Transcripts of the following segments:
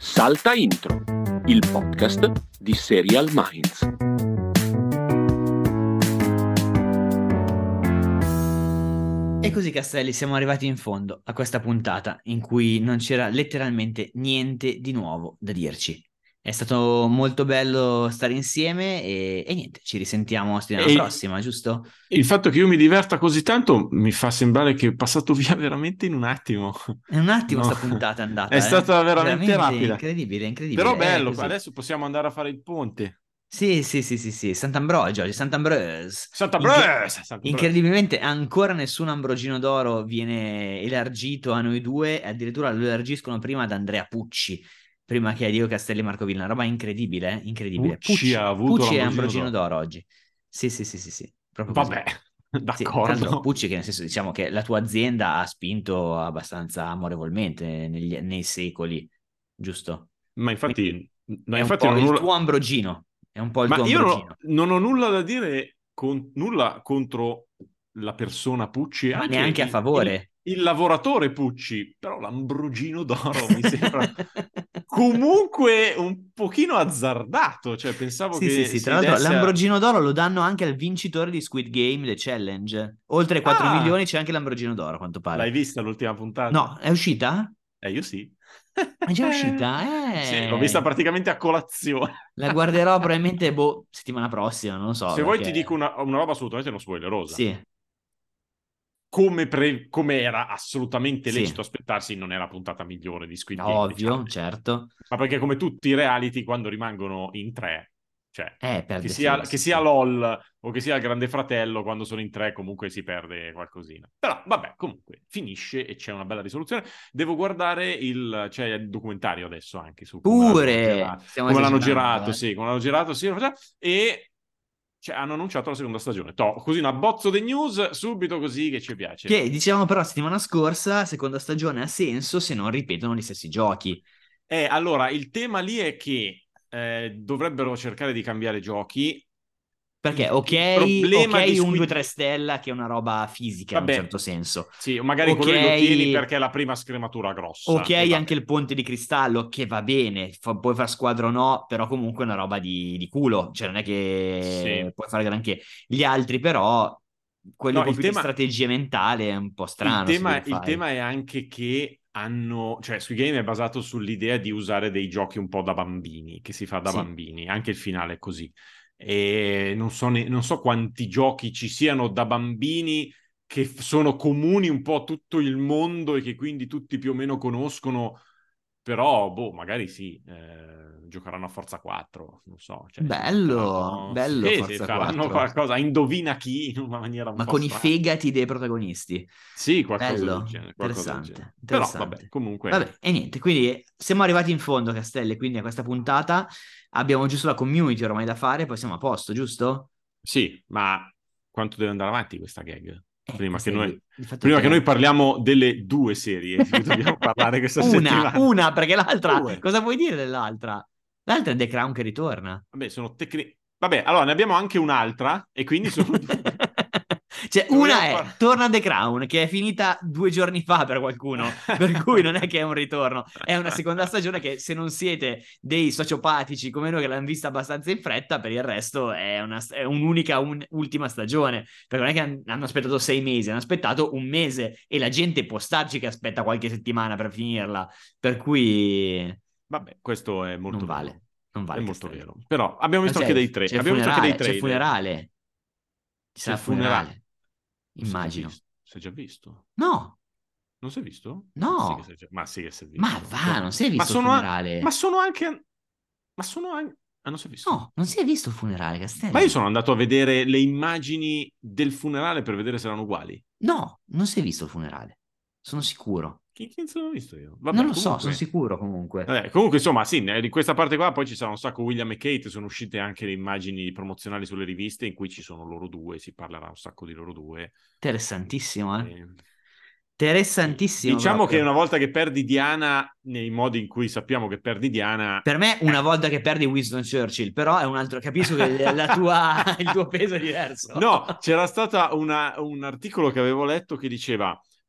Salta Intro, il podcast di Serial Minds. E così, Castelli, siamo arrivati in fondo a questa puntata in cui non c'era letteralmente niente di nuovo da dirci. È stato molto bello stare insieme e niente, ci risentiamo settimana prossima, giusto? Il fatto che io mi diverta così tanto mi fa sembrare che è passato via veramente in un attimo. È un attimo No. sta puntata è andata, È stata veramente rapida. Incredibile. Però bello, così. adesso possiamo andare a fare il ponte. Sì, Sant'Ambrogio oggi, Sant'Ambrose. Sant'Ambrose! Incredibilmente ancora nessun Ambrogino d'oro viene elargito a noi due, addirittura lo elargiscono prima ad Andrea Pucci, prima che a Diego Castelli e Marco Villa, una roba incredibile, incredibile. Pucci ha avuto Pucci è l'Ambrogino Ambrogino d'oro d'oro oggi. Sì, proprio Vabbè, così. Sì, tra l'altro d'accordo. Pucci, che nel senso diciamo che la tua azienda ha spinto abbastanza amorevolmente nei secoli, giusto? Ma infatti, È un po' il tuo Ambrogino. È un po' il Ma tuo io Ambrogino. non ho nulla da dire, nulla contro la persona Pucci, Ma anche neanche a favore. il lavoratore Pucci, però l'Ambrogino d'oro mi sembra comunque un pochino azzardato, cioè pensavo che Sì. si Tra l'altro desse l'Ambrogino d'oro lo danno anche al vincitore di Squid Game, The Challenge. Oltre ai 4 milioni c'è anche l'Ambrogino d'oro, a quanto pare. L'hai vista l'ultima puntata? No, è uscita? Io sì. È già uscita? Sì, l'ho vista praticamente a colazione. La guarderò probabilmente, settimana prossima, non lo so. Se vuoi perché... ti dico una roba assolutamente non spoilerosa. Sì. Come era assolutamente Sì. lecito aspettarsi, non è la puntata migliore di Squid Game. Ovvio, certo. Ma perché come tutti i reality, quando rimangono in tre, cioè Per che senso, sia sì. LOL o che sia il Grande Fratello, quando sono in tre comunque si perde qualcosina. Però vabbè, comunque finisce e c'è una bella risoluzione. Devo guardare c'è il documentario adesso anche su Pure! come l'hanno girato, sì, e hanno annunciato la seconda stagione. Così un abbozzo di news subito così che ci piace. Che dicevamo però settimana scorsa, seconda stagione ha senso se non ripetono gli stessi giochi. Allora, il tema lì è che dovrebbero cercare di cambiare giochi. Perché Il problema di un Squid 2-3 stella che è una roba fisica in un certo senso. Sì, magari quello lo tieni perché è la prima scrematura grossa. Ok, anche il ponte di cristallo che va bene, puoi far squadra o no, però comunque è una roba di culo, cioè non è che puoi fare granché. Gli altri però, quelli un po' più di strategia mentale è un po' strano. Il tema è anche che cioè Squid Game è basato sull'idea di usare dei giochi un po' da bambini, che si fa da bambini, anche il finale è così. E non so quanti giochi ci siano da bambini che sono comuni un po' a tutto il mondo e che quindi tutti più o meno conoscono, però magari sì, giocheranno a Forza 4, non so. Cioè, bello Forza faranno 4. qualcosa, indovina chi, in una maniera un po' con strana. i fegati dei protagonisti. Sì, qualcosa Bello, del genere. interessante. Però vabbè, comunque... Vabbè, e niente, quindi siamo arrivati in fondo, Castelli, quindi a questa puntata abbiamo giusto la community ormai da fare, poi siamo a posto, giusto? Sì, ma quanto deve andare avanti questa gag? Prima che Castelli, noi parliamo delle due serie di cui dobbiamo parlare questa settimana. Una, perché l'altra... Cosa vuoi dire dell'altra? L'altra è The Crown che ritorna. Vabbè, allora ne abbiamo anche un'altra e quindi sono... Cioè, una è Torna The Crown, che è finita 2 giorni fa per qualcuno, per cui non è che è un ritorno, è una seconda stagione che se non siete dei sociopatici come noi che l'hanno vista abbastanza in fretta, per il resto è un'unica ultima stagione, perché non è che hanno aspettato 6 mesi, hanno aspettato un mese e la gente può starci che aspetta qualche settimana per finirla, per cui... Vabbè, questo è molto non vero. Non vale, è molto vero. Però abbiamo visto anche dei tre. C'è il funerale. Ci sarà il funerale. Immagino. Si è già visto? No. Non si è visto? No. Ma sì che si è visto. Ma va, non si è visto il funerale. Ma sono anche... non si è visto? No, non si è visto il funerale, Castelli. Ma io sono andato a vedere le immagini del funerale per vedere se erano uguali. No, non si è visto il funerale. Sono sicuro. Che l'ho visto io? Vabbè, non lo so, sono sicuro comunque. Comunque, insomma, sì, di questa parte qua poi ci sarà un sacco William e Kate, sono uscite anche le immagini promozionali sulle riviste in cui ci sono loro due, si parlerà un sacco di loro due. Interessantissimo, Interessantissimo. Diciamo proprio. Che una volta che perdi Diana, nei modi in cui sappiamo che perdi Diana... Per me una volta che perdi Winston Churchill, però è un altro, capisco che il tuo peso è diverso. No, c'era stato un articolo che avevo letto che diceva...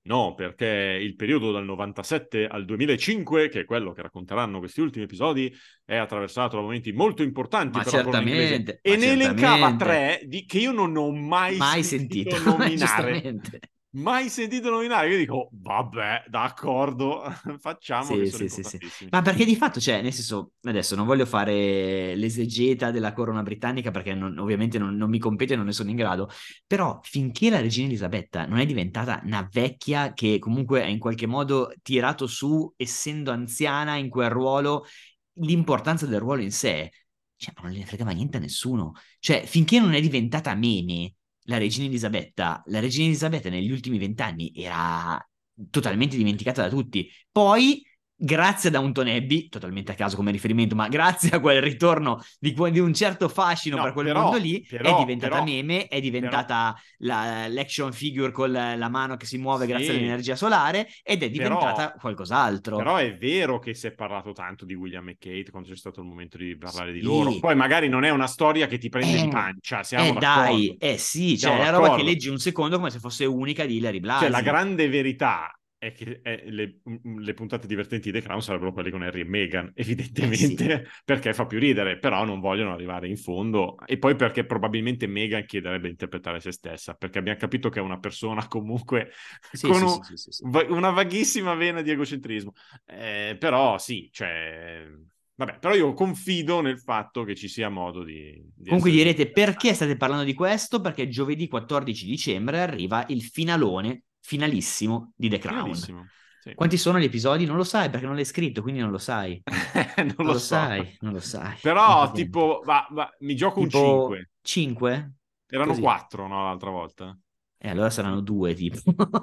No, perché il periodo dal 97 al 2005, che è quello che racconteranno questi ultimi episodi, è attraversato da momenti molto importanti Ma per la corona inglese. certamente, E ma ne elencava certamente. 3 che io non ho mai Mai sentito sentito, nominare. giustamente. Mai sentito nominare. Io dico, vabbè, d'accordo, facciamo che Sì, sono sì, sì, sì. importantissimi. Ma perché di fatto, cioè, nel senso, adesso non voglio fare l'esegeta della corona britannica perché ovviamente non mi compete e non ne sono in grado, però finché la regina Elisabetta non è diventata una vecchia che comunque ha in qualche modo tirato su, essendo anziana in quel ruolo, l'importanza del ruolo in sé, cioè, non gliene fregava niente a nessuno. Cioè, finché non è diventata meme la regina Elisabetta negli ultimi 20 anni era totalmente dimenticata da tutti. Poi, grazie a Downton Abbey, totalmente a caso come riferimento, ma grazie a quel ritorno di un certo fascino per No, quel mondo lì, è diventata però, meme, è però, diventata l'action figure con la mano che si muove grazie sì, all'energia solare ed è però, diventata qualcos'altro. però è vero che si è parlato tanto di William e Kate quando c'è stato il momento di parlare di loro. Sì, Poi magari non è una storia che ti prende di pancia, siamo dai, d'accordo. sì, cioè Siamo è la roba che d'accordo. leggi un secondo come se fosse unica di Hilary Cioè, la Blasi. grande verità è che le puntate divertenti di The Crown sarebbero quelle con Harry e Meghan, Sì. evidentemente, perché fa più ridere, però non vogliono arrivare in fondo. E poi perché probabilmente Meghan chiederebbe di interpretare se stessa, perché abbiamo capito che è una persona comunque Sì, con sì, sì, sì, sì, sì. una vaghissima vena di egocentrismo. Però sì, cioè... Vabbè, però io confido nel fatto che ci sia modo di Comunque essere più direte perché interessanti. state parlando di questo? Perché giovedì 14 dicembre arriva il finalone, finalissimo di The Crown. Finalissimo, sì. Quanti sono gli episodi? Non lo sai perché non l'hai scritto, quindi non lo sai. Non Non lo lo so. sai, non lo sai. E Però, niente. tipo, mi gioco un Tipo 5. 5? Erano Così. 4, no, l'altra volta? E allora saranno 2, tipo.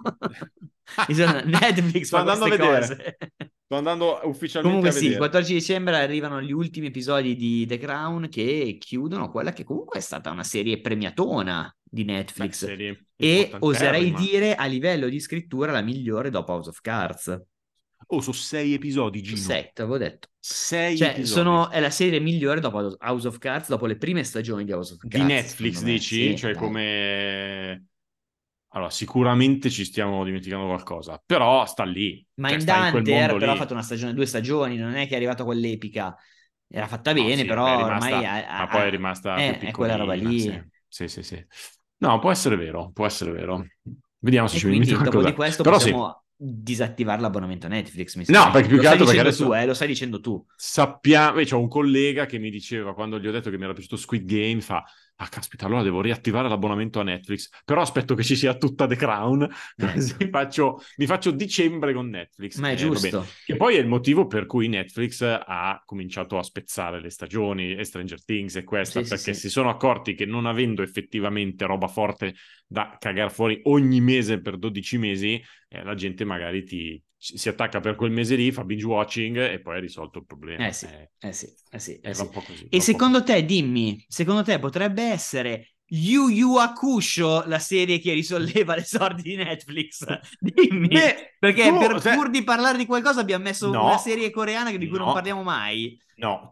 Netflix Sto fa andando a queste vedere. cose. Sto andando ufficialmente Comunque a sì, il vedere. 14 dicembre arrivano gli ultimi episodi di The Crown che chiudono quella che comunque è stata una serie premiatona di Beh, Netflix serie e oserei importanterrima. dire a livello di scrittura la migliore dopo House of Cards. Oh, sono 6 episodi, Su Gino. 7, avevo detto. 6 Cioè, episodi. è la serie migliore dopo House of Cards, dopo le prime stagioni di House of Di Cards, secondo Netflix, me. dici? Sì, Cioè, dai. come... Allora, sicuramente ci stiamo dimenticando qualcosa, però sta lì. Cioè, sta in quel mondo Mindhunter però ha lì. fatto una stagione, 2 stagioni, non è che è arrivato a quell'epica. Era fatta No, bene, sì, vabbè, è però ormai rimasta, ma poi è rimasta più è quella roba piccolina, sì. lì. Sì, sì, sì. No, può essere vero, può essere vero. Vediamo se E ci dimentico quindi dopo di qualcosa. questo Però sì. possiamo disattivare l'abbonamento Netflix, mi No, sa. perché più Lo che stai altro perché dicendo tu, adesso lo stai dicendo tu. sappiamo, c'ho un collega che mi diceva, quando gli ho detto che mi era piaciuto Squid Game, fa, ah caspita, allora devo riattivare l'abbonamento a Netflix, però aspetto che ci sia tutta The Crown, così Ecco, mi faccio dicembre con Netflix. ma è Va bene. giusto. Che poi è il motivo per cui Netflix ha cominciato a spezzare le stagioni, e Stranger Things e questa, Sì, sì, perché sì. si sono accorti che non avendo effettivamente roba forte da cagare fuori ogni mese per 12 mesi, la gente magari si attacca per quel mese lì, fa binge watching e poi è risolto il problema. Eh sì, eh sì, eh sì, eh Va sì. un po' così, E va un po' così. secondo te, dimmi, secondo te potrebbe essere Yu Yu Hakusho la serie che risolleva le sorti di Netflix? Dimmi, Beh, perché tu, pur di parlare di qualcosa abbiamo messo una no, serie coreana di cui non no, parliamo mai. no,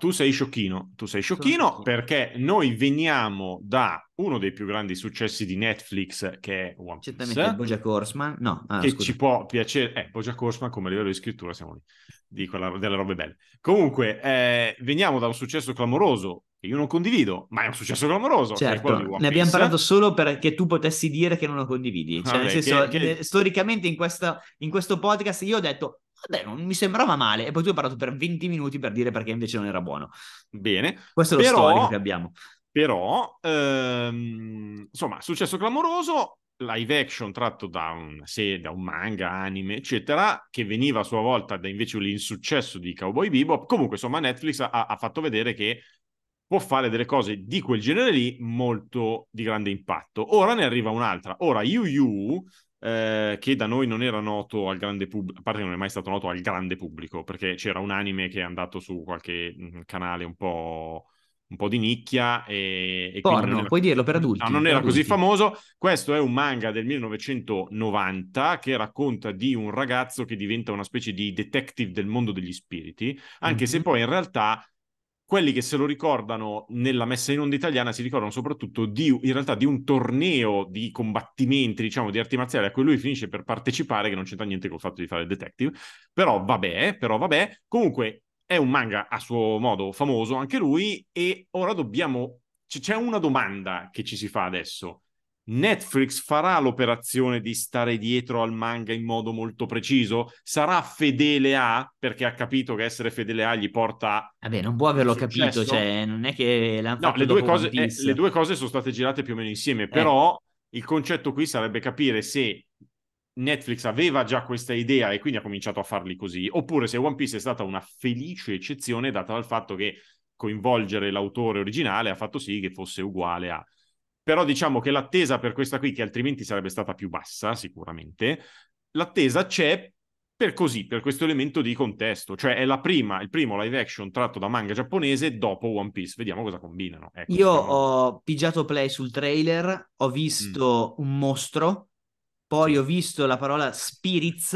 tu sei Sono sciocchino sciocchino. perché noi veniamo da uno dei più grandi successi di Netflix che è One Certamente Piece, BoJack Horseman. No, che scusa. ci può piacere, BoJack Horseman come livello di scrittura siamo lì, delle robe belle. Comunque, veniamo da un successo clamoroso che io non condivido, ma è un successo clamoroso, che è quello di Certo, One ne abbiamo parlato Piece. solo perché tu potessi dire che non lo condividi. Cioè, nel Vabbè, senso, che storicamente in questo podcast io ho detto, vabbè, non mi sembrava male. E poi tu hai parlato per 20 minuti per dire perché invece non era buono. bene, Questo è lo storico che però, abbiamo. insomma, successo clamoroso, live action tratto da un manga, anime, eccetera, che veniva a sua volta da invece l'insuccesso di Cowboy Bebop. Comunque, insomma, Netflix ha fatto vedere che può fare delle cose di quel genere lì molto di grande impatto. Ora ne arriva un'altra. Ora, Yu Yu, che da noi non era noto al grande pubblico, a parte che non è mai stato noto al grande pubblico, perché c'era un anime che è andato su qualche canale un po' di nicchia e quindi Porno, puoi dirlo per no, adulti, non per era così adulti. famoso. Questo è un manga del 1990 che racconta di un ragazzo che diventa una specie di detective del mondo degli spiriti, anche se Mhm. poi in realtà quelli che se lo ricordano nella messa in onda italiana si ricordano soprattutto in realtà di un torneo di combattimenti, diciamo, di arti marziali a cui lui finisce per partecipare, che non c'entra niente col fatto di fare il detective, però vabbè, comunque è un manga a suo modo famoso anche lui, e ora c'è una domanda che ci si fa adesso. Netflix farà l'operazione di stare dietro al manga in modo molto preciso? Sarà fedele perché ha capito che essere fedele gli porta Vabbè, non può averlo capito, successo? cioè non è che l'hanno No, fatto dopo One le Piece. due cose sono state girate più o meno insieme, però il concetto qui sarebbe capire se Netflix aveva già questa idea e quindi ha cominciato a farli così, oppure se One Piece è stata una felice eccezione data dal fatto che coinvolgere l'autore originale ha fatto sì che fosse uguale a... Però diciamo che l'attesa per questa qui, che altrimenti sarebbe stata più bassa sicuramente, l'attesa c'è per questo elemento di contesto, cioè è il primo live action tratto da manga giapponese dopo One Piece. Vediamo cosa combinano. Ecco, Io ho pigiato play sul trailer, ho visto un mostro, poi Sì. ho visto la parola spirits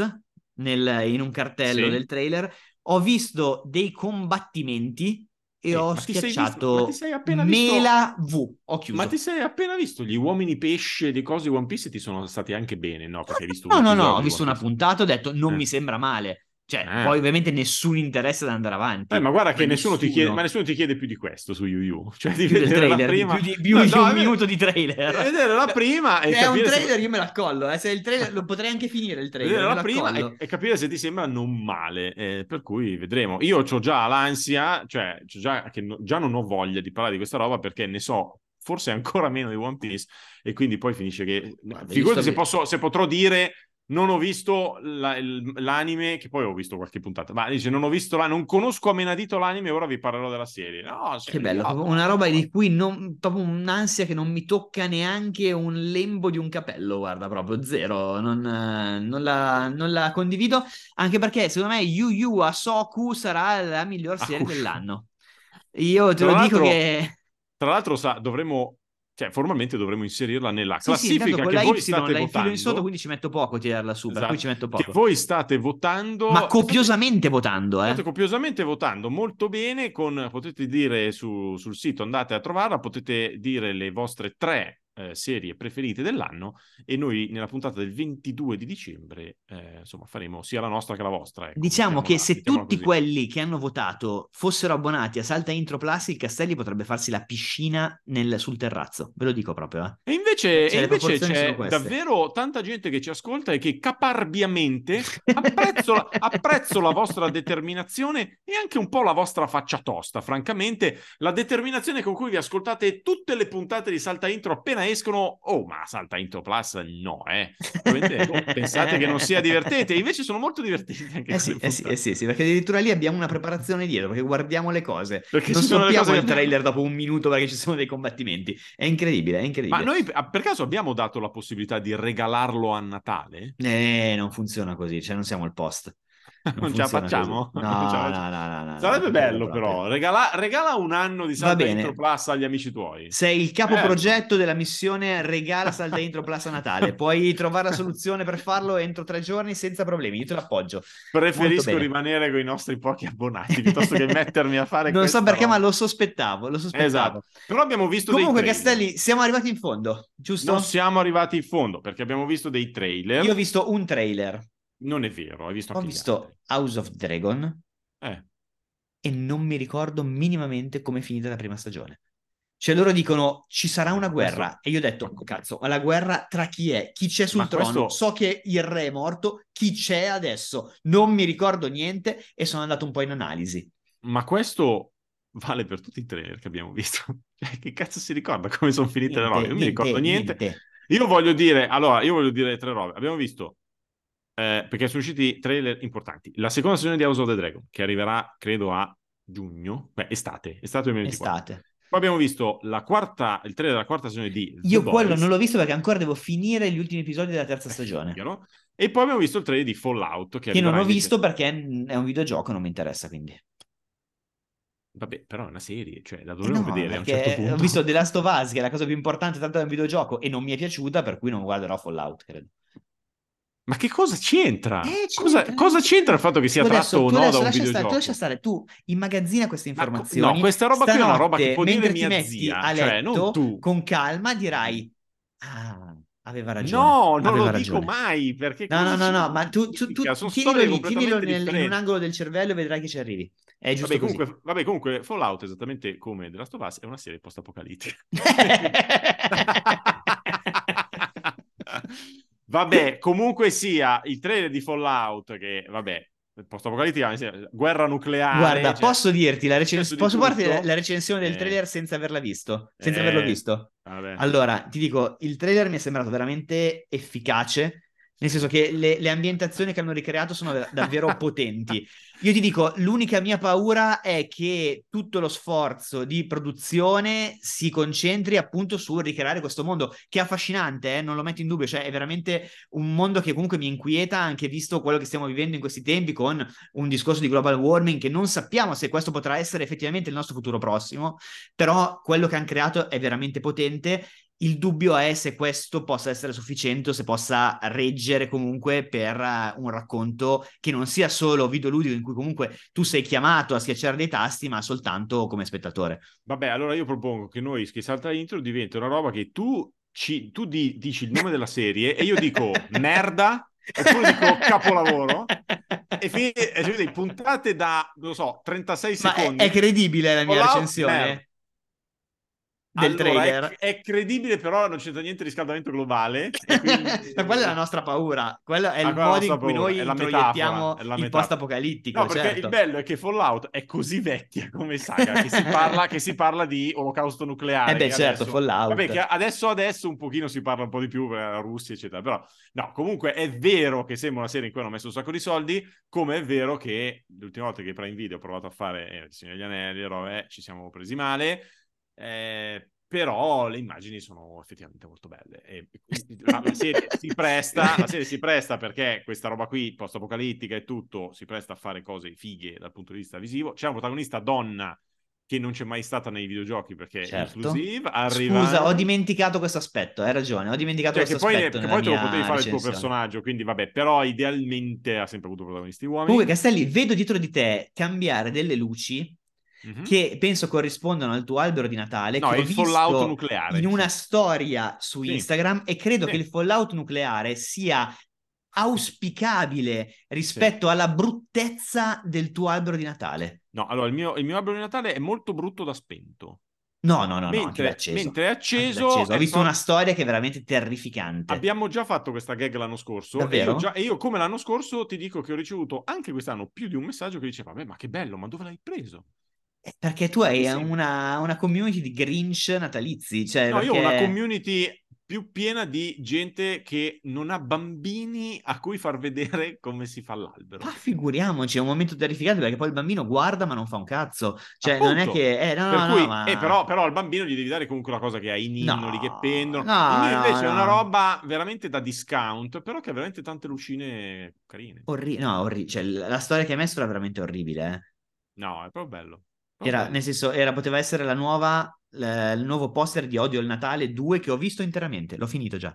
in un cartello Sì. del trailer, ho visto dei combattimenti e ho ma ti sei schiacciato appena Mela V. Ho chiuso. Ma ti sei appena visto gli uomini pesce di cose di One Piece, ti sono stati anche bene, no? Perché hai visto un No, episodio ho di visto One una Piece. puntata, ho detto non mi sembra male. Cioè, poi ovviamente nessun interesse ad andare avanti. Ma guarda che nessuno nessuno ti chiede più di questo su Yu Yu. Cioè di più del vedere la trailer, prima... più di un minuto di trailer. Vedere la prima e Se è un capire trailer se... io me l'accollo, se è il trailer lo potrei anche finire il trailer, Vedere me la prima l'accollo. e capire se ti sembra non male, per cui vedremo. Io ho già l'ansia, cioè già non ho voglia di parlare di questa roba perché ne so forse ancora meno di One Piece e quindi poi finisce che... Guarda, Figurati se potrò dire non ho visto l'anime, che poi ho visto qualche puntata, ma dice non ho visto non conosco a menadito l'anime, ora vi parlerò della serie. No, che bello, una roba di cui proprio un'ansia che non mi tocca neanche un lembo di un capello, guarda, proprio zero, non la condivido, anche perché secondo me Yu Yu Asoku sarà la miglior serie dell'anno. Io te lo dico che... Tra l'altro formalmente dovremmo inserirla nella Sì, intanto classifica con che la voi Y state la infilo in sotto, votando. quindi ci metto poco a tirarla su, per cui Esatto, ci metto che poco. voi state votando. Ma copiosamente votando, State copiosamente votando molto bene. Potete dire sul sito, andate a trovarla, potete dire le vostre 3 serie preferite dell'anno e noi nella puntata del 22 di dicembre insomma faremo sia la nostra che la vostra. Ecco, Diciamo che se mettiamola tutti così. quelli che hanno votato fossero abbonati a Salta Intro Plus, il Castelli potrebbe farsi la piscina sul terrazzo, ve lo dico proprio. E invece Le proporzioni sono c'è queste. davvero tanta gente che ci ascolta e che caparbiamente apprezzo la vostra determinazione e anche un po' la vostra faccia tosta, francamente. La determinazione con cui vi ascoltate tutte le puntate di Salta Intro appena escono. Oh, ma Salta Intro Plus no, pensate che non sia divertente, invece sono molto divertenti anche sì, perché addirittura lì abbiamo una preparazione dietro, perché guardiamo le cose. Perché non ci sono le stoppiamo cose il trailer dopo un minuto perché ci sono dei combattimenti. È incredibile, è Ma incredibile. noi per caso abbiamo dato la possibilità di regalarlo a Natale? Non funziona così, cioè non siamo al post. Non ce la facciamo? No, Sarebbe non credo bello proprio. però. Regala un anno di Va Salta bene. Intro Plus agli amici tuoi. Sei il capoprogetto della missione regala Salta Intro Plus a Natale. Puoi trovare la soluzione per farlo entro 3 giorni senza problemi. Io te l'appoggio. Preferisco rimanere con i nostri pochi abbonati piuttosto che mettermi a fare non so perché, roba. ma lo sospettavo. Esatto. Però abbiamo visto Comunque, dei trailer. Castelli, siamo arrivati in fondo, giusto? Non siamo arrivati in fondo perché abbiamo visto dei trailer. Io ho visto un trailer. Non è vero, hai visto anche Ho visto House of Dragon e non mi ricordo minimamente come è finita la prima stagione. Cioè loro dicono ci sarà una guerra e io ho detto cazzo, ma la guerra tra chi è? Chi c'è sul trono? So che il re è morto, chi c'è adesso? Non mi ricordo niente e sono andato un po' in analisi. Ma questo vale per tutti i trailer che abbiamo visto. Che cazzo si ricorda come sono finite le robe? Non mi ricordo niente. Io voglio dire 3 robe. Abbiamo visto perché sono usciti trailer importanti. La seconda stagione di House of the Dragon, che arriverà, credo, a giugno. Estate 2024. Estate. Poi abbiamo visto il trailer della quarta stagione di The Io Boys. quello non l'ho visto perché ancora devo finire gli ultimi episodi della terza stagione. E poi abbiamo visto il trailer di Fallout. Che non ho visto perché è un videogioco, non mi interessa, quindi. Vabbè, però è una serie, cioè la dovremmo vedere a un perché certo punto. Ho visto The Last of Us, che è la cosa più importante tanto da un videogioco, e non mi è piaciuta, per cui non guarderò Fallout, credo. Ma che cosa c'entra? C'entra, Cosa c'entra il fatto che sia tratto o no da un videogioco? Lascia stare, tu immagazzina queste informazioni. No, questa roba qui è una roba che può dire mentre ti mia metti zia, a cioè non letto, tu. con calma dirai, aveva ragione. No, non aveva lo ragione. dico mai, perché No, ma tu sono tienilo storie lì, tienilo completamente in un differenti. angolo del cervello e vedrai che ci arrivi. È giusto così. Comunque, Fallout, esattamente come The Last of Us, è una serie post-apocalittica. Vabbè, comunque sia, il trailer di Fallout, che vabbè, post-apocalittica, guerra nucleare, Guarda, cioè, posso dirti posso farti tutto. la recensione del trailer senza averlo visto? Vabbè. Allora, ti dico, il trailer mi è sembrato veramente efficace, nel senso che le ambientazioni che hanno ricreato sono davvero potenti. Io ti dico, l'unica mia paura è che tutto lo sforzo di produzione si concentri appunto sul ricreare questo mondo, che è affascinante, non lo metto in dubbio, cioè è veramente un mondo che comunque mi inquieta, anche visto quello che stiamo vivendo in questi tempi con un discorso di global warming che non sappiamo se questo potrà essere effettivamente il nostro futuro prossimo, però quello che hanno creato è veramente potente. Il dubbio è se questo possa essere sufficiente o se possa reggere comunque per un racconto che non sia solo videoludico in cui comunque tu sei chiamato a schiacciare dei tasti, ma soltanto come spettatore. Vabbè, allora io propongo che noi, che salta l'intro, diventi una roba che dici il nome della serie e io dico merda, oppure dico capolavoro, e finite puntate da, non lo so, 36 Ma secondi. è credibile la mia Fallout, recensione? Del Allora, trailer. è credibile, però non c'entra niente di riscaldamento globale. E quindi... Ma quella è la nostra paura. Quello è il quella è la modo nostra in cui paura, noi è la metafora, introiettiamo è la il metafora. post-apocalittico, No, perché il certo. bello è che Fallout è così vecchia come saga che si parla di olocausto nucleare. Beh, Che certo, adesso, vabbè, Fallout. che adesso un pochino si parla un po' di più per la Russia, eccetera. Però, no, comunque è vero che sembra una serie in cui hanno messo un sacco di soldi, come è vero che l'ultima volta che Prime Video ha provato a fare Il Signore degli Anelli, ci siamo presi male. Però le immagini sono effettivamente molto belle e la serie si presta perché questa roba qui post-apocalittica e tutto si presta a fare cose fighe dal punto di vista visivo. C'è una protagonista donna che non c'è mai stata nei videogiochi perché Certo. è inclusive. Scusa, ho dimenticato questo aspetto, hai ragione, ho dimenticato questo aspetto Che nella poi te lo potevi mia fare il tuo recensione. personaggio, quindi vabbè, però idealmente ha sempre avuto protagonisti uomini. Comunque, Castelli, vedo dietro di te cambiare delle luci che penso corrispondono al tuo albero di Natale, No, che è ho il fallout visto nucleare. in una storia su Sì. Instagram e credo Sì. che il fallout nucleare sia auspicabile rispetto Sì. alla bruttezza del tuo albero di Natale. No, allora il mio albero di Natale è molto brutto da spento. No, anche da acceso. Mentre è Anche da acceso, acceso. Ho visto una storia che è veramente terrificante. abbiamo già fatto questa gag l'anno scorso. Davvero? E io, come l'anno scorso, ti dico che ho ricevuto anche quest'anno più di un messaggio che diceva: Beh, ma che bello, ma dove l'hai preso? Perché tu hai Sì. una community di Grinch natalizi. Cioè, No, perché... io ho una community più piena di gente che non ha bambini a cui far vedere come si fa l'albero. Ma figuriamoci, è un momento terrificante perché poi il bambino guarda ma non fa un cazzo. Cioè, Appunto. non è che... Per cui, ma... però al bambino gli devi dare comunque una cosa che ha i ninnoli che pendono. Il mio no, invece è una no. roba veramente da discount, però che ha veramente tante lucine carine. Cioè, la storia che hai messo era veramente orribile, eh. No, è proprio bello. Nel senso, poteva essere il nuovo poster di Odio al Natale 2 che ho visto interamente. L'ho finito già.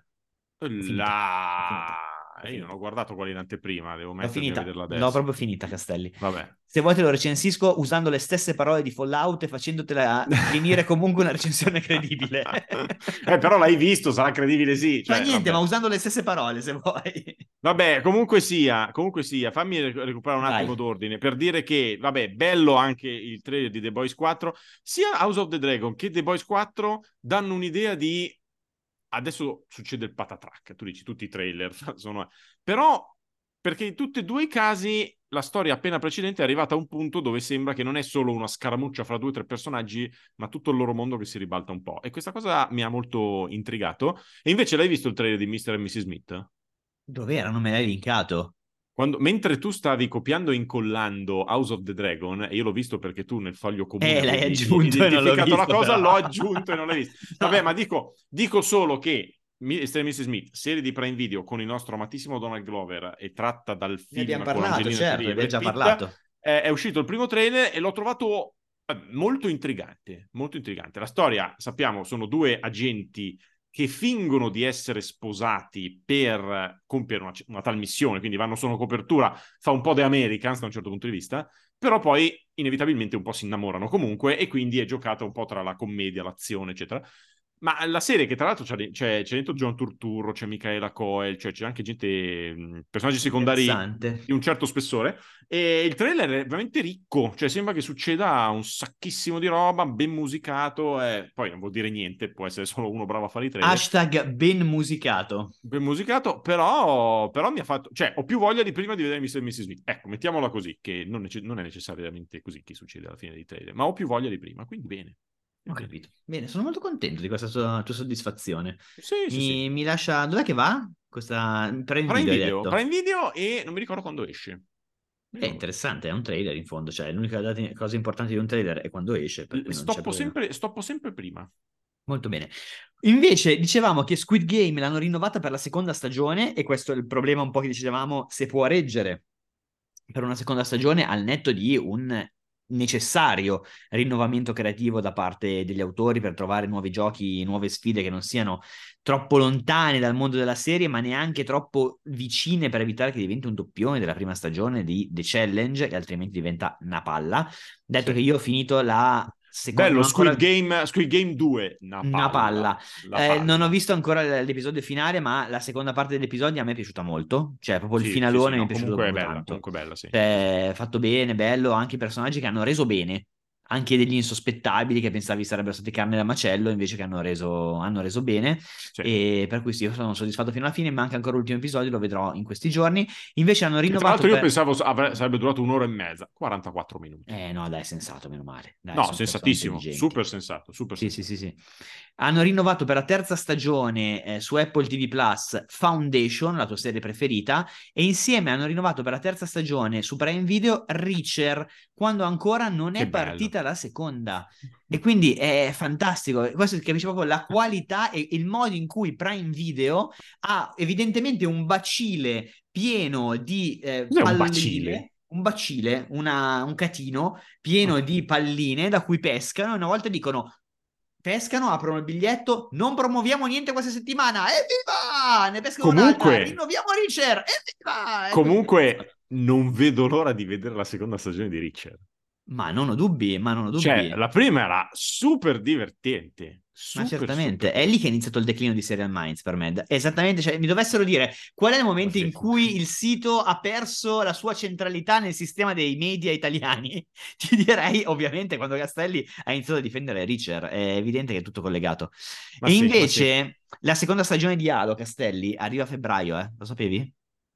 Io non ho guardato quella in anteprima, devo L'ho mettermi a finita, vederla l'ho adesso. proprio finita, Castelli. Vabbè. Se vuoi te lo recensisco usando le stesse parole di Fallout e facendotela finire comunque una recensione credibile. Però l'hai visto, sarà credibile, sì. Ma Cioè, niente, vabbè. ma usando le stesse parole, se vuoi. Vabbè, comunque sia, fammi recuperare un attimo d'ordine per dire che, vabbè, bello anche il trailer di The Boys 4, sia House of the Dragon che The Boys 4 danno un'idea di adesso succede il patatrack, tu dici tutti i trailer sono... Però, perché in tutti e due i casi la storia appena precedente è arrivata a un punto dove sembra che non è solo una scaramuccia fra 2 o 3 personaggi, ma tutto il loro mondo che si ribalta un po'. E questa cosa mi ha molto intrigato. E invece l'hai visto il trailer di Mr. e Mrs. Smith? Dov'era? Non me l'hai linkato. Mentre tu stavi copiando e incollando House of the Dragon, e io l'ho visto perché tu nel foglio comune l'hai avevi aggiunto e non l'ho visto, la cosa, però. l'ho aggiunto e non l'hai visto. No. Vabbè, ma dico solo che Mr. e Mrs. Smith, serie di Prime Video con il nostro amatissimo Donald Glover e tratta dal Ne film abbiamo con parlato, Angelina certo, Jolie e abbiamo già Brad Pitt, parlato. è uscito il primo trailer e l'ho trovato molto intrigante, molto intrigante. La storia, sappiamo, sono 2 agenti che fingono di essere sposati per compiere una tal missione, quindi vanno solo copertura, fa un po' The Americans da un certo punto di vista, però poi inevitabilmente un po' si innamorano comunque e quindi è giocata un po' tra la commedia, l'azione, eccetera. Ma la serie che tra l'altro c'è dentro John Turturro, c'è Michaela Coel, cioè c'è anche gente, personaggi secondari Interessante. di un certo spessore, e il trailer è veramente ricco, cioè sembra che succeda un sacchissimo di roba, ben musicato, poi non vuol dire niente, può essere solo uno bravo a fare i trailer. Hashtag ben musicato. Ben musicato, però mi ha fatto, cioè ho più voglia di prima di vedere Mr. e Mrs. Smith, ecco, mettiamola così, che non è necessariamente così che succede alla fine dei trailer, ma ho più voglia di prima, quindi bene. Ho capito. Bene, sono molto contento di questa tua soddisfazione. Sì, sì, sì. Mi lascia... Dov'è che va? Questa... Prime Prime Video, hai Video, detto. Prime Video e non mi ricordo quando esce. È interessante, è un trailer in fondo, cioè l'unica cosa importante di un trailer è quando esce, per cui non c'è problema. Stoppo sempre prima. Molto bene. Invece dicevamo che Squid Game l'hanno rinnovata per la seconda stagione e questo è il problema un po' che dicevamo, se può reggere per una seconda stagione al netto di un necessario rinnovamento creativo da parte degli autori per trovare nuovi giochi, nuove sfide che non siano troppo lontane dal mondo della serie, ma neanche troppo vicine per evitare che diventi un doppione della prima stagione di The Challenge, che altrimenti diventa una palla. Detto Sì. che io ho finito la seconda... Bello, ancora... Squid Game 2, Una palla. palla. Non ho visto ancora l'episodio finale, ma la seconda parte dell'episodio a me è piaciuta molto. Cioè, proprio il Sì, sì, sì, finalone mi no, è piaciuto comunque è proprio bella, tanto. comunque bella, sì. Cioè, fatto bene, bello, anche i personaggi che hanno reso bene. Anche degli insospettabili che pensavi sarebbero stati carne da macello, invece che hanno reso bene. Sì. E per cui sì, io sono soddisfatto fino alla fine. Manca ancora l'ultimo episodio, lo vedrò in questi giorni. Invece hanno Che tra rinnovato l'altro io per... pensavo sarebbe durato un'ora e mezza, 44 minuti. No, dai, sensato, meno male. Dai, No, sono persone sensatissimo, intelligenti. super sensato, super Sì, sì, sensato. sì, sì. Hanno rinnovato per la terza stagione su Apple TV Plus Foundation, la tua serie preferita, e insieme hanno rinnovato per la terza stagione su Prime Video Reacher, quando ancora non Che è bello. partita la seconda. E quindi è fantastico. Questo capisce proprio la qualità e il modo in cui Prime Video ha evidentemente un bacile pieno di Cos'è un bacile? palline. Un bacile, un catino pieno Ok. di palline da cui pescano e una volta dicono pescano, aprono il biglietto, non promuoviamo niente questa settimana, evviva! Ne pescano un'altra, Comunque, rinnoviamo Reacher, evviva! E così. comunque non vedo l'ora di vedere la seconda stagione di Richard. Ma non ho dubbi, ma non ho Cioè, dubbi. la prima era super divertente. Ma Super, super certamente, è lì che è divertente. iniziato il declino di Serial Minds per me. Esattamente, cioè, mi dovessero dire qual è il momento Sì. in cui il sito ha perso la sua centralità nel sistema dei media italiani, ti direi ovviamente quando Castelli ha iniziato a difendere Reacher, è evidente che è tutto collegato. Ma E sì, ma sì. invece la seconda stagione di Halo, Castelli, arriva a febbraio, lo sapevi?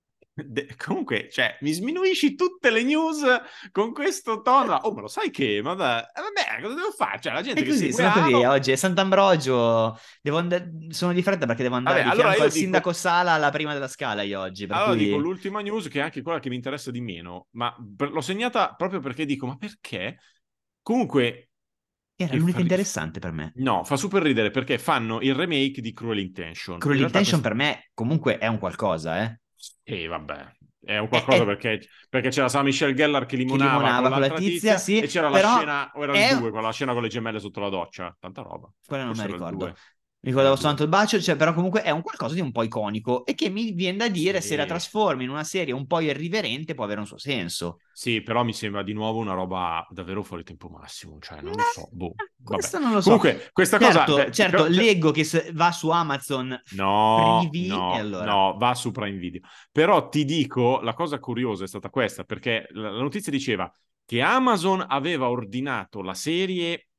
Comunque, cioè, mi sminuisci tutte le news con questo tono. Oh, ma lo sai che? Vabbè, cosa devo fare? Cioè, la gente È che così, segue sono così. Halo. Oggi è Sant'Ambrogio, sono di fretta perché devo andare Vabbè, di allora fianco io al dico. sindaco Sala alla prima della scala io oggi, per Allora dico cui l'ultima news, che è anche quella che mi interessa di meno, ma l'ho segnata proprio perché dico, ma perché? Comunque, era che l'unica fa, interessante per me. no, fa super ridere perché fanno il remake di Cruel Intention. In Cruel realtà Intention questo. per me comunque è un qualcosa, eh. Vabbè, è un È, qualcosa è perché c'era Sarah Michelle Gellar che che limonava con limonava con la l'altra tizia, tizia sì, e c'era la però scena, o era il è... 2, la scena con le gemelle sotto la doccia. Tanta roba. Quella non me la Forse era il ricordo. 2. Mi Era ricordavo il soltanto 2. il bacio, cioè, però comunque è un qualcosa di un po' iconico e che mi viene da dire se la Sì. trasformi in una serie un po' irriverente può avere un suo senso. Sì, però mi sembra di nuovo una roba davvero fuori tempo massimo, cioè non lo so, boh, vabbè. Questo non lo so. Comunque, questa cosa. Certo, certo, leggo che va su Amazon No, Freevee e no, allora. no, va su Prime Video. Però ti dico, la cosa curiosa è stata questa, perché la notizia diceva che Amazon aveva ordinato la serie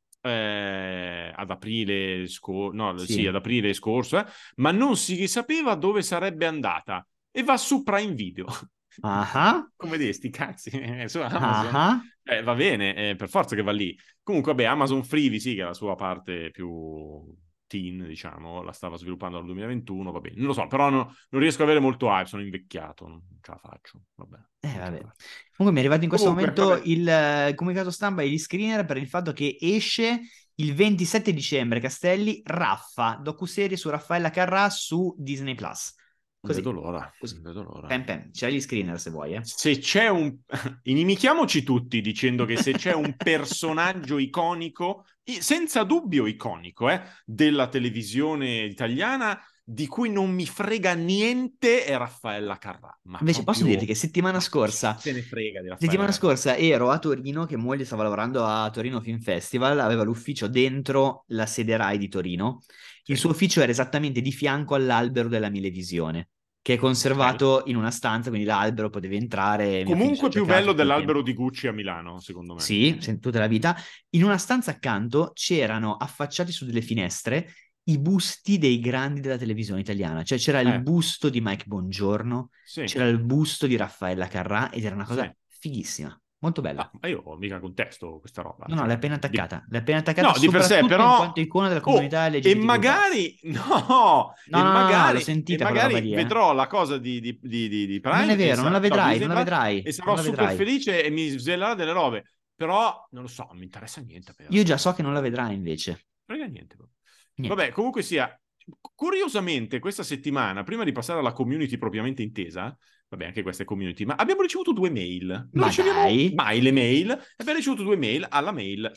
ad aprile scorso, no, sì, Sì. ad aprile scorso, ma non si sapeva dove sarebbe andata e va su Prime Video. Ah, Come dire, sti cazzi, su Amazon. ah. Va bene, per forza che va lì. Comunque, vabbè, Amazon Freevee, sì, che è la sua parte più teen, diciamo, la stava sviluppando dal 2021, va bene. Non lo so, però non riesco ad avere molto hype, sono invecchiato, non ce la faccio, vabbè. Vabbè. Comunque mi è arrivato in questo Comunque, momento vabbè. il comunicato stampa e gli screener per il fatto che esce il 27 dicembre, Castelli, Raffa, docuserie su Raffaella Carrà su Disney Plus. Così. Vedo l'ora. Così. Vedo l'ora. Pem pem. C'è gli screener se vuoi, Se c'è un... Inimichiamoci tutti dicendo che se c'è un personaggio iconico, senza dubbio iconico, della televisione italiana, di cui non mi frega niente, è Raffaella Carrà. Ma Invece posso proprio... dirti che settimana scorsa, se ne frega di Raffaella settimana Carrà. scorsa ero a Torino, che moglie stava lavorando a Torino Film Festival, aveva l'ufficio dentro la sede Rai di Torino. Sì. Il suo ufficio era esattamente di fianco all'albero della Milevisione, che è conservato in una stanza, quindi l'albero potevi entrare. Comunque più bello dell'albero di Gucci a Milano, secondo me. Sì, tutta la vita. In una stanza accanto c'erano affacciati su delle finestre i busti dei grandi della televisione italiana. Cioè c'era il busto di Mike Bongiorno, sì. c'era il busto di Raffaella Carrà ed era una cosa sì. fighissima, molto bella. No, ma io mica contesto questa roba. No, l'hai appena attaccata. L'hai appena attaccata no, di per sé, però... in quanto icona della comunità LGBT+. E magari... No, l'ho sentita e quella roba magari lì, vedrò la cosa di Prime. Non è vero, non la vedrai, non la vedrai. E sarò super felice e mi svelerà delle robe. Però, non lo so, non mi interessa niente. Io già so che non la vedrai invece. Frega niente. Vabbè, comunque sia... Curiosamente, questa settimana, prima di passare alla community propriamente intesa, vabbè, anche questa è community, ma abbiamo ricevuto 2 mail. Non riceviamo mai le mail. Abbiamo ricevuto 2 mail alla mail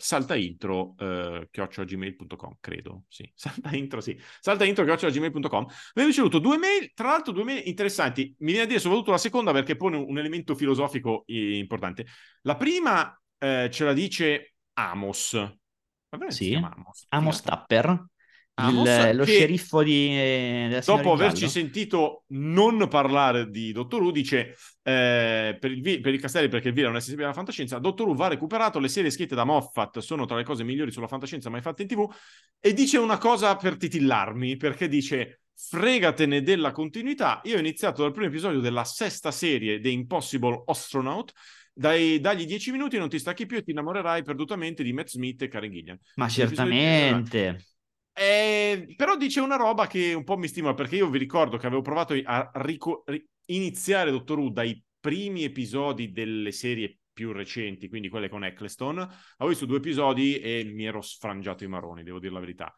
saltaintro@gmail.com, credo. Sì, saltaintro@gmail.com. Abbiamo ricevuto 2 mail, tra l'altro 2 mail interessanti. Mi viene a dire soprattutto la seconda perché pone un elemento filosofico importante. La prima ce la dice Amos. Sì, Amos Tapper. Lo che, sceriffo della dopo averci sentito non parlare di Dottor Who, dice per il Castelli, perché il video non è sensibile alla fantascienza, Dottor Who va recuperato, le serie scritte da Moffat sono tra le cose migliori sulla fantascienza mai fatte in TV, e dice una cosa per titillarmi, perché dice: fregatene della continuità, io ho iniziato dal primo episodio della 6ª serie The Impossible Astronaut, dagli 10 minuti non ti stacchi più e ti innamorerai perdutamente di Matt Smith e Karen Gillian. Ma certamente. Però dice una roba che un po' mi stimola, perché io vi ricordo che avevo provato a iniziare Doctor Who dai primi episodi delle serie più recenti, quindi quelle con Eccleston. Avevo visto 2 episodi e mi ero sfrangiato i maroni, devo dire la verità.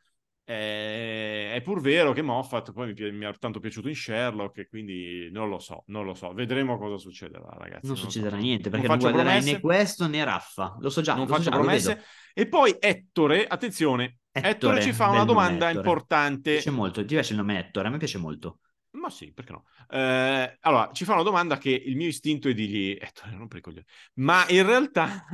È pur vero che Moffat poi mi è tanto piaciuto in Sherlock, e quindi non lo so, vedremo cosa succederà, ragazzi. Non succederà niente, perché non guarderai né questo né Raffa, lo so già. Non faccio promesse. E poi Ettore, attenzione, Ettore ci fa una domanda importante. Mi piace molto, ti piace il nome Ettore? A me piace molto. Ma sì, perché no? Allora, ci fa una domanda che il mio istinto è dirgli Ettore, non per i coglioni. Ma in realtà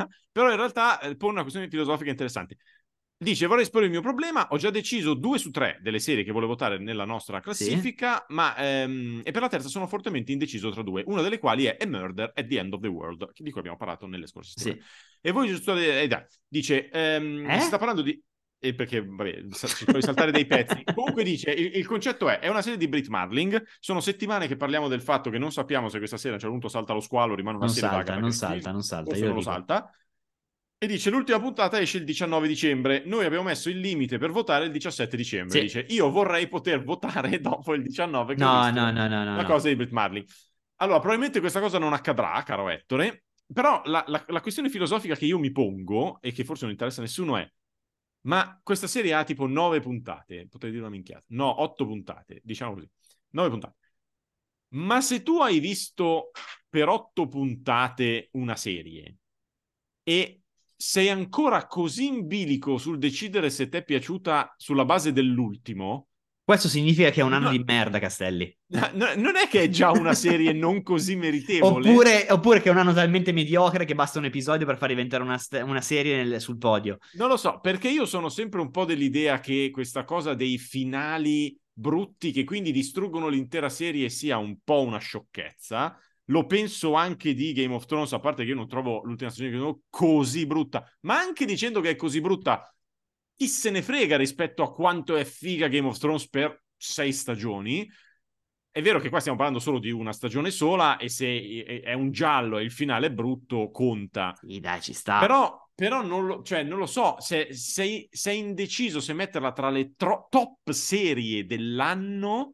pone una questione filosofica interessante. Dice: vorrei esporre il mio problema, ho già deciso 2 su 3 delle serie che volevo votare nella nostra classifica, ma e per la terza sono fortemente indeciso tra 2, una delle quali è A Murder at the End of the World, di cui abbiamo parlato nelle scorse settimane. E voi giusto dice si sta parlando di perché vabbè, ci puoi saltare dei pezzi. Comunque dice il concetto è una serie di Brit Marling, sono settimane che parliamo del fatto che non sappiamo se questa sera a un certo punto salta lo squalo, rimane una serie vaga, non salta, io non lo salta. E dice: l'ultima puntata esce il 19 dicembre. Noi abbiamo messo il limite per votare il 17 dicembre. Dice: io vorrei poter votare dopo il 19. La cosa di Brit Marling. Allora, probabilmente questa cosa non accadrà, caro Ettore. Però la questione filosofica che io mi pongo, e che forse non interessa a nessuno, è: ma questa serie ha tipo 9 puntate. Potrei dire una minchiata. No, 8 puntate. Diciamo così. 9 puntate. Ma se tu hai visto per 8 puntate una serie e sei ancora così in bilico sul decidere se ti è piaciuta sulla base dell'ultimo, questo significa che è un anno di merda, Castelli. Non è che è già una serie non così meritevole. Oppure che è un anno talmente mediocre che basta un episodio per far diventare una serie sul podio. Non lo so, perché io sono sempre un po' dell'idea che questa cosa dei finali brutti che quindi distruggono l'intera serie sia un po' una sciocchezza. Lo penso anche di Game of Thrones, a parte che io non trovo l'ultima stagione così brutta, ma anche dicendo che è così brutta, chi se ne frega rispetto a quanto è figa Game of Thrones per 6 stagioni. È vero che qua stiamo parlando solo di una stagione sola, e se è un giallo e il finale è brutto, conta. Sì, dai, ci sta. Però non lo so, se sei indeciso se metterla tra le top serie dell'anno,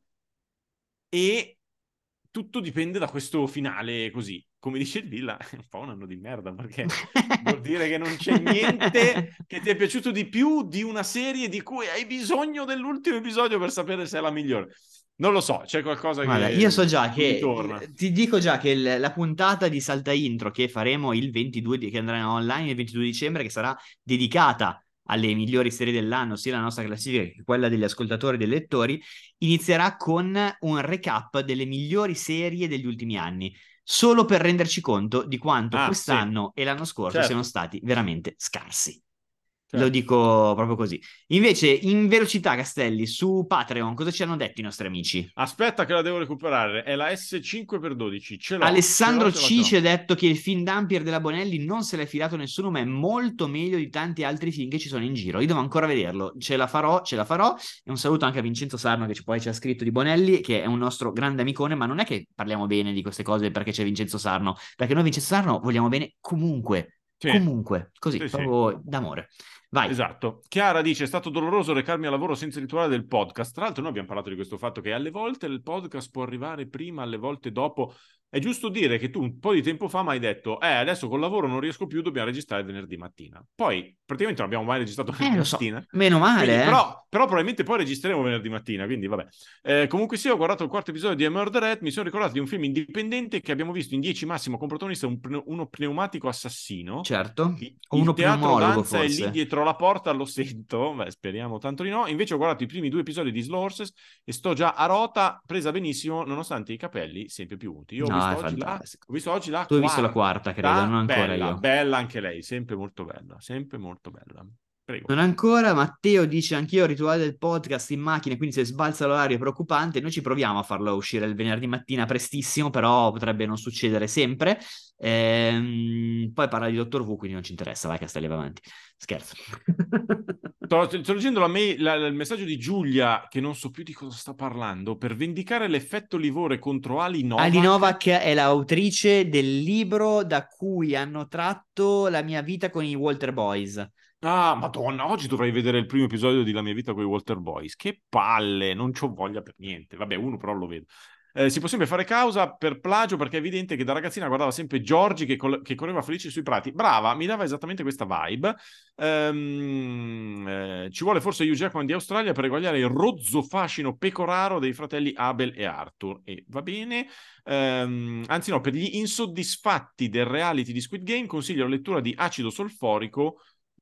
e tutto dipende da questo finale così. Come dice il Villa, è un po' un anno di merda, perché vuol dire che non c'è niente che ti è piaciuto di più di una serie di cui hai bisogno dell'ultimo episodio per sapere se è la migliore. Non lo so, c'è qualcosa Guarda, che io so già non mi che, torna. ti dico già che la puntata di Salta Intro che faremo il 22, che andrà online il 22 dicembre, che sarà dedicata alle migliori serie dell'anno, sia la nostra classifica che quella degli ascoltatori e dei lettori, inizierà con un recap delle migliori serie degli ultimi anni, solo per renderci conto di quanto Ah, sì, quest'anno e l'anno scorso siano certo, stati veramente scarsi. Lo certo. dico proprio così. Invece, in velocità, Castelli, su Patreon, cosa ci hanno detto i nostri amici? Aspetta che la devo recuperare, è la S5x12, Alessandro ce Cici l'ho. ha detto che il film Dampier della Bonelli non se l'è filato nessuno, ma è molto meglio di tanti altri film che ci sono in giro. Io devo ancora vederlo, ce la farò, ce la farò. E un saluto anche a Vincenzo Sarno, che poi ci ha scritto di Bonelli, che è un nostro grande amicone, ma non è che parliamo bene di queste cose perché c'è Vincenzo Sarno, perché noi Vincenzo Sarno vogliamo bene comunque, Sì, comunque, così, sì, sì. proprio d'amore. Vai. Esatto. Chiara dice: è stato doloroso recarmi al lavoro senza il rituale del podcast. Tra l'altro, noi abbiamo parlato di questo fatto che alle volte il podcast può arrivare prima, alle volte dopo. È giusto dire che tu un po' di tempo fa mi hai detto: adesso col lavoro non riesco più, dobbiamo registrare venerdì mattina. Poi praticamente non abbiamo mai registrato venerdì Lo so, mattina. meno Quindi, male, eh. però probabilmente poi registreremo venerdì mattina, quindi vabbè. Comunque sì, ho guardato il quarto episodio di A Murdered, mi sono ricordato di un film indipendente che abbiamo visto in 10 massimo con protagonista uno pneumatico assassino. Certo. O Il uno teatro pneumologo, danza è lì forse. dietro la porta, lo sento. Beh, speriamo tanto di no. Invece ho guardato i primi 2 episodi di Slow Horses e sto già a rota, presa benissimo, nonostante i capelli sempre più unti. Io No, è fantastico. ho visto oggi la Tu hai visto la quarta, credo, non quarta, ancora bella, io. bella anche lei, sempre molto bella, sempre molto bella. Prego. Non ancora, Matteo dice anch'io il rituale del podcast in macchina, quindi se sbalza l'orario è preoccupante. Noi ci proviamo a farlo uscire il venerdì mattina prestissimo, però potrebbe non succedere sempre. Poi parla di Dottor Who, quindi non ci interessa, vai Castelli, va avanti. Scherzo. Sto leggendo il messaggio di Giulia, che non so più di cosa sta parlando. Per vendicare l'effetto livore contro Ali Ali Novak. Novak è l'autrice del libro da cui hanno tratto La mia vita con i Walter Boys. Ah, Madonna, oggi dovrei vedere il primo episodio di La mia vita con i Walter Boys. Che palle, non c'ho voglia per niente. Vabbè, uno però lo vedo. Si può sempre fare causa per plagio perché è evidente che da ragazzina guardava sempre Giorgi che correva felice sui prati. Brava, mi dava esattamente questa vibe. Ci vuole forse Hugh Jackman di Australia per eguagliare il rozzo fascino pecoraro dei fratelli Abel e Arthur. E va bene. Anzi no, per gli insoddisfatti del reality di Squid Game consiglio la lettura di Acido Solforico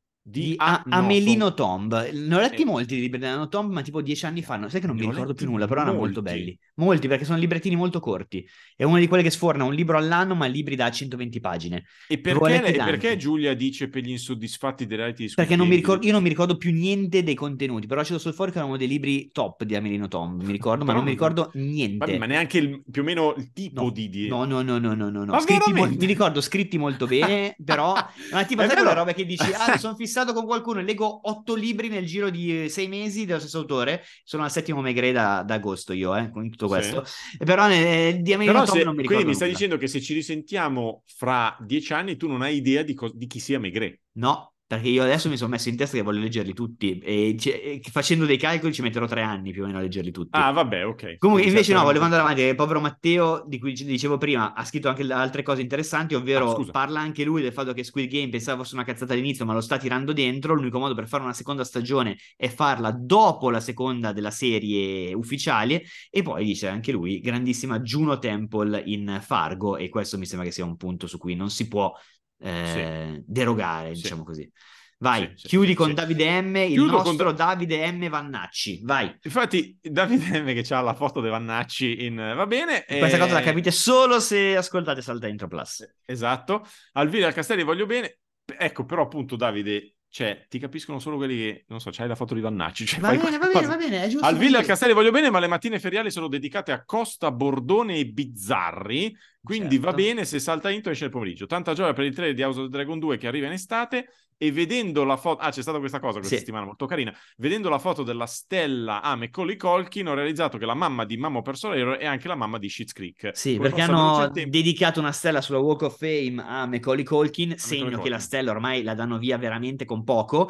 di Di A. Noto. Amelino Tomb. Ne ho letti Eh, molti di libri di Amelino Tomb, ma tipo 10 anni fa. Sai che non ne mi ho ricordo più letti nulla, però erano molto molti. belli. Molti, perché sono librettini molto corti. È una di quelle che sforna un libro all'anno, ma libri da 120 pagine. Ne avevo letti E perché tanti. Giulia dice per gli insoddisfatti dei reality di Squid Perché non mi Game ricordo, io non mi ricordo più niente dei contenuti, però Acido Solforico era uno dei libri top di Amelino Tomb, mi ricordo, ma però non mi non... ricordo Vabbè, ma niente. neanche più o meno il tipo No, di... no, no, no, no, no, no, no. Ma Mi veramente? ricordo scritti molto bene, però è una tipo, È sai quelle vero? robe che dici, mi sono fissato con qualcuno e leggo 8 libri nel giro di 6 mesi dello stesso autore. Sono al settimo Maigret da agosto io, con tutto Sì. questo. E però di Amelino Però Tom non mi quindi ricordo mi stai nulla. dicendo che se ci risentiamo fra 10 anni tu non hai idea di chi sia Maigret. No, perché io adesso mi sono messo in testa che voglio leggerli tutti e facendo dei calcoli ci metterò 3 anni più o meno a leggerli tutti. Ah, vabbè, ok. Comunque, Quindi invece, no, saremo volevo andare contenti. avanti. Il povero Matteo, di cui dicevo prima, ha scritto anche altre cose interessanti, Ah, ovvero scusa. parla anche lui del fatto che Squid Game pensava fosse una cazzata all'inizio, ma lo sta tirando dentro. L'unico modo per fare una seconda stagione è farla dopo la seconda della serie ufficiale. E poi dice anche lui, grandissima Juno Temple in Fargo, e questo mi sembra che sia un punto su cui non si può Sì, derogare, sì, diciamo così. sì, Vai, sì, chiudi con sì. Davide M, il Chiudo con... nostro Davide M Vannacci. Vai. Infatti, Davide M che ha la foto dei Vannacci in... Va bene, Questa cosa la capite solo se ascoltate Salta Intro Plus. esatto. Alvira al Castelli voglio bene. Ecco, però appunto Davide, cioè, ti capiscono solo quelli che, non so, c'hai la foto di Vannacci, cioè Va fai bene, va bene, qualcosa. va bene, è giusto Alvilla al così. Castelli voglio bene, ma le mattine feriali sono dedicate a Costa, Bordone e Bizzarri, quindi va Certo. bene se Salta Intro esce nel pomeriggio. Tanta gioia per il trailer di House of the Dragon 2 che arriva in estate e vedendo la foto... Ah, c'è stata questa cosa questa Sì, settimana molto carina. Vedendo la foto della stella a Macaulay Culkin ho realizzato che la mamma di Mamma Persolero è anche la mamma di Schitt's Creek. sì, Come perché passa veloce hanno il tempo... dedicato una stella sulla Walk of Fame a Macaulay Culkin, A Macaulay segno che la Culkin. stella ormai la danno via veramente con poco.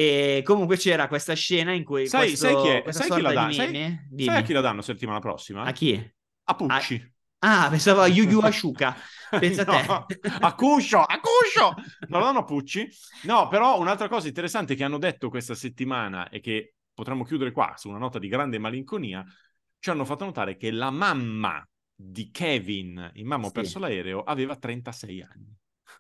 E comunque c'era questa scena in cui Sai chi è? questa Sai chi la sorta di dà? meme, Sai a chi dimmi, la danno settimana prossima? a chi? A A- Pucci. pensavo a Yu Yu Ashuka, pensa a te. No, a Cuscio, a Cuscio! Non la danno a Pucci? No, però un'altra cosa interessante che hanno detto questa settimana e che potremmo chiudere qua su una nota di grande malinconia, ci hanno fatto notare che la mamma di Kevin in Mamma ho perso l'aereo aveva 36 anni.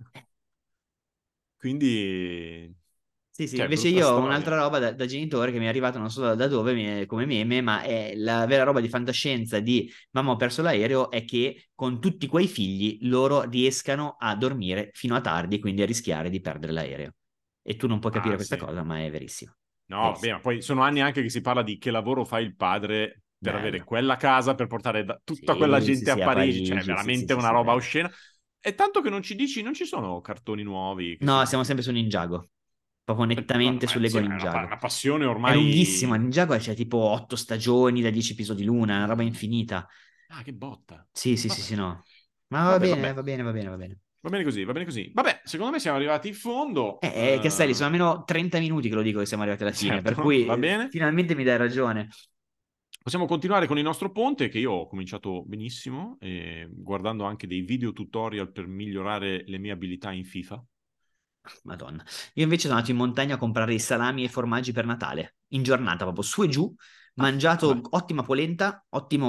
Quindi... Sì, cioè, invece brutta io ho storia. un'altra roba da genitore che mi è arrivata non so da dove come meme, ma è la vera roba di fantascienza di Mamma ho perso l'aereo, è che con tutti quei figli loro riescano a dormire fino a tardi, quindi a rischiare di perdere l'aereo. E tu non puoi capire questa cosa, ma è verissimo. No, vabbè, ma poi sono anni anche che si parla di che lavoro fa il padre per avere quella casa, per portare tutta quella gente a Parigi, cioè veramente una roba oscena. E tanto che non ci dici, non ci sono cartoni nuovi. No, siamo sempre su Ninjago. Proprio nettamente su Lego Ninjago. È una passione ormai... È lunghissima, Ninjago c'è tipo 8 stagioni da 10 episodi l'una, è una roba infinita. Ah, che botta. Sì, no. Ma va bene. Va bene così. Vabbè, secondo me siamo arrivati in fondo. Castelli, sono almeno 30 minuti che lo dico che siamo arrivati alla fine, certo, per cui va bene. finalmente mi dai ragione. Possiamo continuare con il nostro ponte, che io ho cominciato benissimo, guardando anche dei video tutorial per migliorare le mie abilità in FIFA. Madonna. Io invece sono andato in montagna a comprare i salami e i formaggi per Natale, in giornata, proprio su e giù, mangiato ottima polenta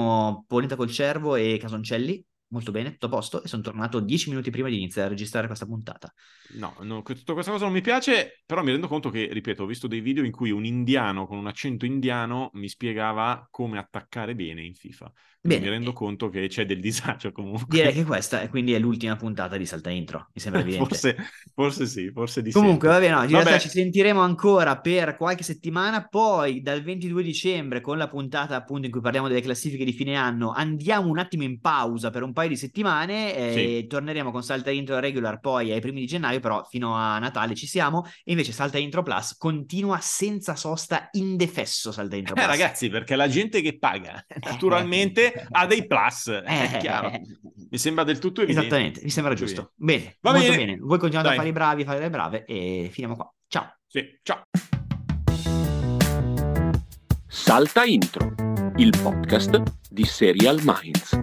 col cervo e casoncelli, molto bene, tutto a posto, e sono tornato 10 minuti prima di iniziare a registrare questa puntata. No, tutta questa cosa non mi piace, però mi rendo conto che, ripeto, ho visto dei video in cui un indiano con un accento indiano mi spiegava come attaccare bene in FIFA. Quindi mi rendo conto che c'è del disagio comunque. Direi che questa quindi è l'ultima puntata di Salta Intro, mi sembra evidente. Forse sì, forse di Comunque, sempre. va bene, in realtà ci sentiremo ancora per qualche settimana, poi dal 22 dicembre con la puntata appunto in cui parliamo delle classifiche di fine anno, andiamo un attimo in pausa per un paio di settimane e torneremo con Salta Intro regular poi ai primi di gennaio, però fino a Natale ci siamo, e invece Salta Intro Plus continua senza sosta, indefesso Salta Intro Plus. Ragazzi, perché la gente che paga naturalmente ha dei plus, è chiaro. Mi sembra del tutto evidente. Esattamente, mi sembra giusto. Bene, va molto bene. bene. Voi continuate a fare i bravi, fare le brave e finiamo qua. Ciao. Sì, ciao. Salta Intro, il podcast di Serial Minds.